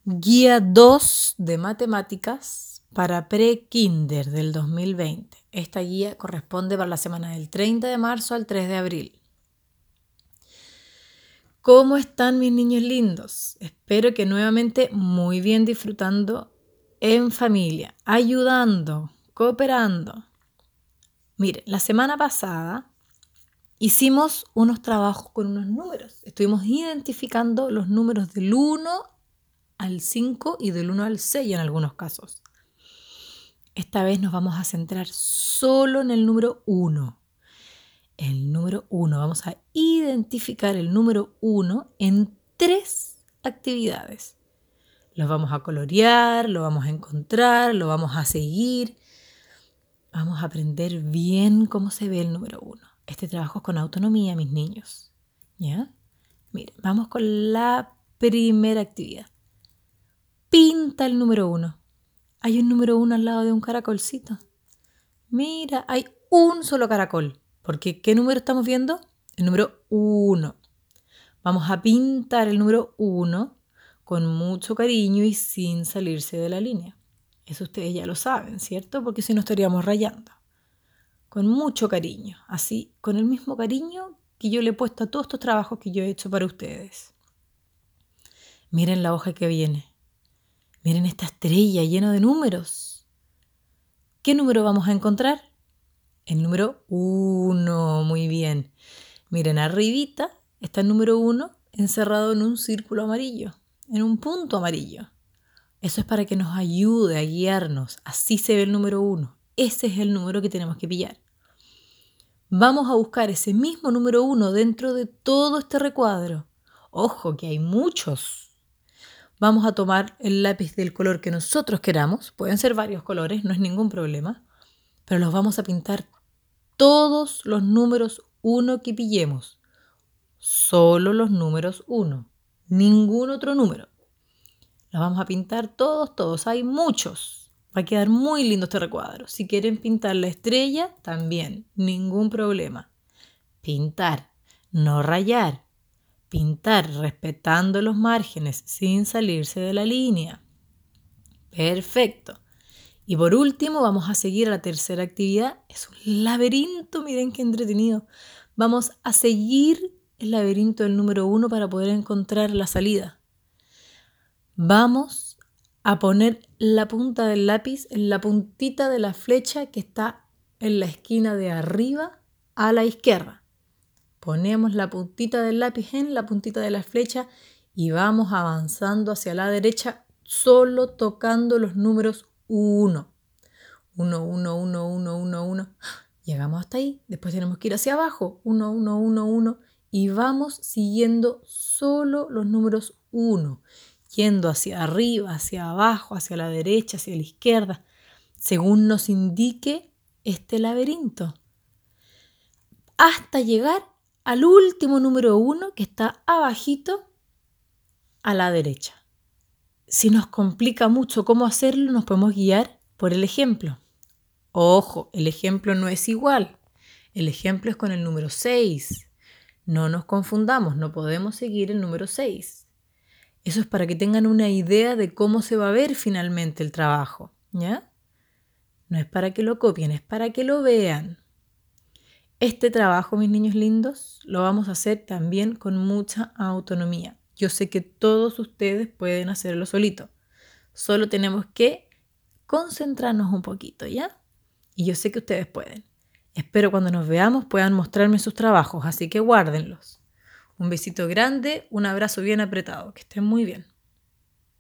Guía 2 de matemáticas para pre-kinder del 2020. Esta guía corresponde para la semana del 30 de marzo al 3 de abril. ¿Cómo están mis niños lindos? Espero que nuevamente muy bien, disfrutando en familia, ayudando, cooperando. Miren, la semana pasada hicimos unos trabajos con unos números. Estuvimos identificando los números del 1 al 5 y del 1 al 6 en algunos casos. Esta vez nos vamos a centrar solo en el número 1. El número 1. Vamos a identificar el número 1 en 3 actividades. Los vamos a colorear, lo vamos a encontrar, lo vamos a seguir. Vamos a aprender bien cómo se ve el número 1. Este trabajo es con autonomía, mis niños. ¿Ya? Miren, vamos con la primera actividad. Pinta el número 1. Hay un número 1 al lado de un caracolcito. Mira, hay un solo caracol. Porque ¿qué número estamos viendo? El número 1. Vamos a pintar el número 1 con mucho cariño y sin salirse de la línea. Eso ustedes ya lo saben, ¿cierto? Porque si no estaríamos rayando. Con mucho cariño. Así, con el mismo cariño que yo le he puesto a todos estos trabajos que yo he hecho para ustedes. Miren la hoja que viene. Miren esta estrella llena de números. ¿Qué número vamos a encontrar? El número 1, muy bien. Miren, arribita está el número 1 encerrado en un círculo amarillo, en un punto amarillo. Eso es para que nos ayude a guiarnos. Así se ve el número 1. Ese es el número que tenemos que pillar. Vamos a buscar ese mismo número 1 dentro de todo este recuadro. Ojo, que hay muchos. Vamos a tomar el lápiz del color que nosotros queramos. Pueden ser varios colores, no es ningún problema. Pero los vamos a pintar todos los números 1 que pillemos. Solo los números 1. Ningún otro número. Los vamos a pintar todos. Hay muchos. Va a quedar muy lindo este recuadro. Si quieren pintar la estrella, también. Ningún problema. Pintar, no rayar. Pintar respetando los márgenes sin salirse de la línea. Perfecto. Y por último vamos a seguir a la tercera actividad. Es un laberinto, miren qué entretenido. Vamos a seguir el laberinto del número 1 para poder encontrar la salida. Vamos a poner la punta del lápiz en la puntita de la flecha que está en la esquina de arriba a la izquierda. Ponemos la puntita del lápiz en la puntita de la flecha y vamos avanzando hacia la derecha solo tocando los números 1. 1. Llegamos hasta ahí. Después tenemos que ir hacia abajo. 1. Y vamos siguiendo solo los números 1. Yendo hacia arriba, hacia abajo, hacia la derecha, hacia la izquierda. Según nos indique este laberinto. Hasta llegar al último número 1 que está abajito a la derecha. Si nos complica mucho cómo hacerlo, nos podemos guiar por el ejemplo. Ojo, el ejemplo no es igual. El ejemplo es con el número 6. No nos confundamos, no podemos seguir el número 6. Eso es para que tengan una idea de cómo se va a ver finalmente el trabajo, ¿ya? No es para que lo copien, es para que lo vean. Este trabajo, mis niños lindos, lo vamos a hacer también con mucha autonomía. Yo sé que todos ustedes pueden hacerlo solito. Solo tenemos que concentrarnos un poquito, ¿ya? Y yo sé que ustedes pueden. Espero cuando nos veamos puedan mostrarme sus trabajos, así que guárdenlos. Un besito grande, un abrazo bien apretado. Que estén muy bien.